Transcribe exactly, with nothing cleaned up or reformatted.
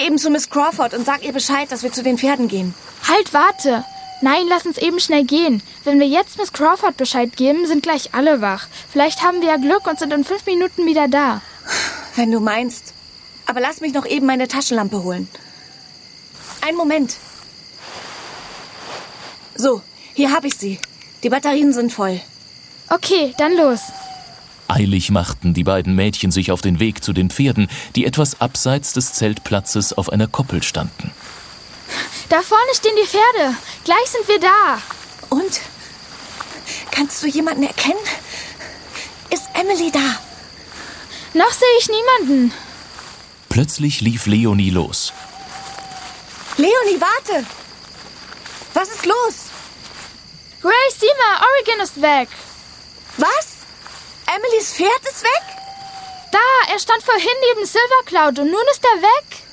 eben zu Miss Crawford und sag ihr Bescheid, dass wir zu den Pferden gehen. Halt, warte! Nein, lass uns eben schnell gehen. Wenn wir jetzt Miss Crawford Bescheid geben, sind gleich alle wach. Vielleicht haben wir ja Glück und sind in fünf Minuten wieder da. Wenn du meinst. Aber lass mich noch eben meine Taschenlampe holen. Einen Moment. So, hier habe ich sie. Die Batterien sind voll. Okay, dann los. Eilig machten die beiden Mädchen sich auf den Weg zu den Pferden, die etwas abseits des Zeltplatzes auf einer Koppel standen. Da vorne stehen die Pferde. Gleich sind wir da. Und? Kannst du jemanden erkennen? Ist Emily da? Noch sehe ich niemanden. Plötzlich lief Leonie los. Leonie, warte! Was ist los? Grace, sieh mal, Oregon ist weg. Was? Emilys Pferd ist weg? Da, er stand vorhin neben Silver Cloud und nun ist er weg.